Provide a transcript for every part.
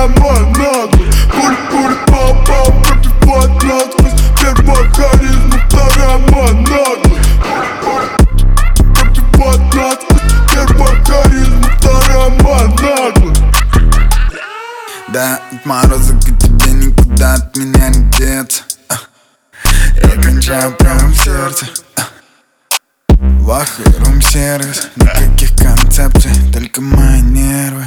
вторая наглость. Пуль-пуль, пау-пау, пробивает насквозь. Первая харизма, вторая наглость. Пробивает насквозь. Первая харизма, вторая наглость. Да, морозок, и тебе никуда от меня не деться. Я кончаю прямо в сердце. Вахуй, рум-сервис, никаких концепций, только мои нервы.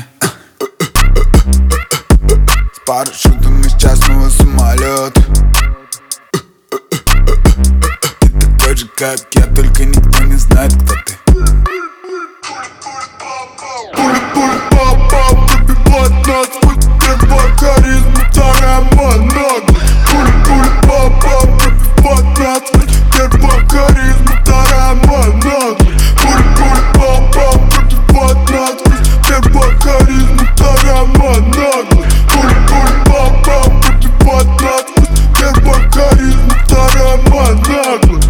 С парашютом из частного самолета. Ты такой же, как я, только никто не знает, кто ты. Пуль-пуль, пау-пау, пробивает насквозь. Первая харизма, вторая наглость. Пуль-пуль, пау-пау, пробивает насквозь. Первая харизма, вторая наглость. Пуль-пуль, пау-пау, пробивает насквозь. Первая харизма, вторая наглость. Пуль-пуль, пау-пау, пробивает насквозь. Первая харизма, вторая наглость.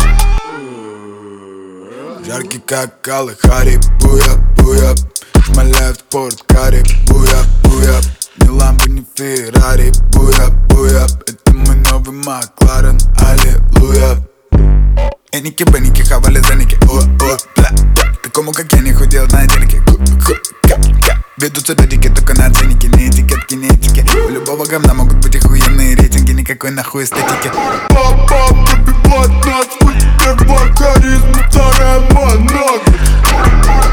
Жаркий как Калахари, буя-буя. Шмаляют спорткаре, буя-буя. Ни ламбо, ни Феррари, буя-буя. Это мой новый Макларен, аллилуйя. Эники-беники, хавали заники, о-о, бля-бля. Такому как я не худел на денег. Ведут себя дики, только на ценники. Не этикетки, не этики. У любого говна могут быть охуенные рейтинги. Никакой нахуй эстетики. Пау-пау, пробивает насквозь. Первая харизма, вторая наглость.